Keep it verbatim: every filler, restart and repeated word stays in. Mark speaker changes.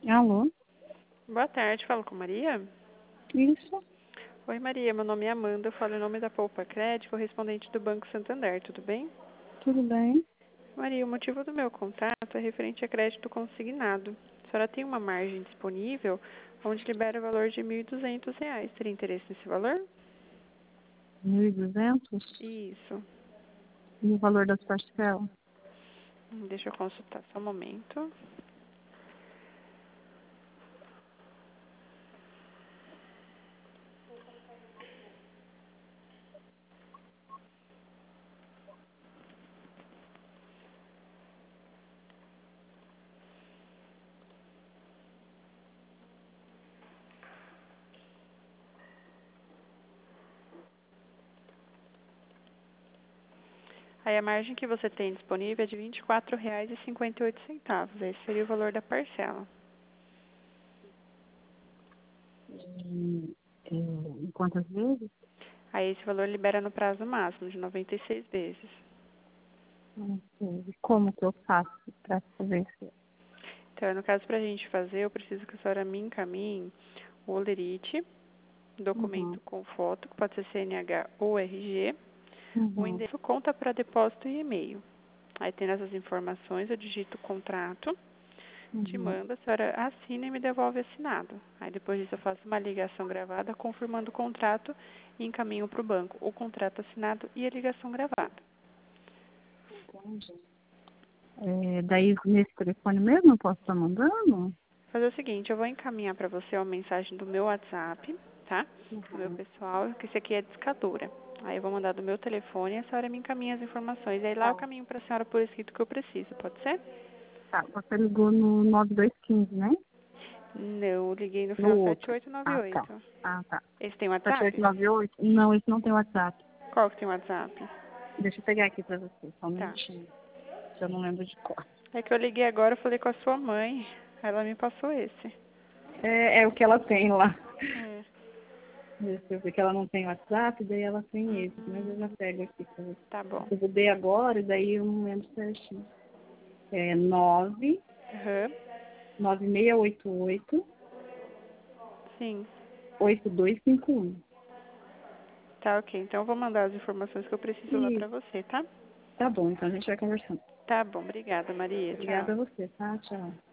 Speaker 1: Alô?
Speaker 2: Boa tarde, falo com Maria.
Speaker 1: Isso,
Speaker 2: Oi, Maria, meu nome é Amanda, eu falo em nome da Poupa Crédito, correspondente do Banco Santander, tudo bem?
Speaker 1: tudo bem?
Speaker 2: Maria, o motivo do meu contato é referente a crédito consignado. A senhora tem uma margem disponível onde libera o valor de mil e duzentos reais. Teria interesse nesse valor?
Speaker 1: Mil e duzentos.
Speaker 2: Isso.
Speaker 1: E o valor das parcelas?
Speaker 2: Hum, Deixa eu consultar só um momento. Aí a margem que você tem disponível é de vinte e quatro reais e cinquenta e oito centavos. Esse seria o valor da parcela.
Speaker 1: E, e, em quantas vezes?
Speaker 2: Aí esse valor libera no prazo máximo de noventa e seis vezes.
Speaker 1: Não sei. Como que eu faço para fazer isso?
Speaker 2: Então, no caso, para a gente fazer, eu preciso que a senhora me encaminhe o olerite,
Speaker 1: Uhum,
Speaker 2: documento com foto, que pode ser C N H ou R G, o
Speaker 1: uhum,
Speaker 2: endereço, conta para depósito e e-mail. Aí, tendo essas informações, eu digito o contrato, te
Speaker 1: uhum.
Speaker 2: mando, a senhora assina e me devolve assinado. Aí, depois disso, eu faço uma ligação gravada confirmando o contrato e encaminho para o banco o contrato assinado e a ligação gravada.
Speaker 1: Entendi. É, daí, nesse telefone mesmo, eu posso estar mandando?
Speaker 2: Fazer o seguinte, eu vou encaminhar para você uma mensagem do meu WhatsApp, tá? Do meu
Speaker 1: Uhum.
Speaker 2: pessoal, que esse aqui é discadora. Aí eu vou mandar do meu telefone e a senhora me encaminha as informações. Aí lá eu
Speaker 1: Tá.
Speaker 2: caminho para a senhora por escrito que eu preciso, pode ser?
Speaker 1: Tá, você ligou no nove dois um cinco, né?
Speaker 2: Não, eu liguei no
Speaker 1: No
Speaker 2: final sete
Speaker 1: outro.
Speaker 2: oito nove
Speaker 1: Ah, tá.
Speaker 2: oito.
Speaker 1: Ah, tá.
Speaker 2: Esse tem
Speaker 1: sete oito
Speaker 2: WhatsApp?
Speaker 1: nove oito? Não, esse não tem WhatsApp.
Speaker 2: Qual que tem WhatsApp?
Speaker 1: Deixa eu pegar aqui pra você, só um
Speaker 2: Tá.
Speaker 1: minutinho. Que eu não lembro de cor.
Speaker 2: É que eu liguei agora, eu falei com a sua mãe. Aí ela me passou esse.
Speaker 1: É, é o que ela tem lá.
Speaker 2: É.
Speaker 1: Deixa eu ver que ela não tem WhatsApp, daí ela tem esse, mas eu já
Speaker 2: Hum,
Speaker 1: pego aqui pra você.
Speaker 2: tá bom.
Speaker 1: Eu mudei agora, e daí eu não lembro certinho. É nove
Speaker 2: Aham.
Speaker 1: nove seis oito oito
Speaker 2: Sim.
Speaker 1: oito dois cinco um.
Speaker 2: Tá, ok. Então eu vou mandar as informações que eu preciso lá
Speaker 1: E
Speaker 2: pra você, tá?
Speaker 1: tá bom, então a gente vai conversando.
Speaker 2: Tá bom. Obrigada, Maria.
Speaker 1: Obrigada
Speaker 2: Tchau.
Speaker 1: a você, tá? Tchau.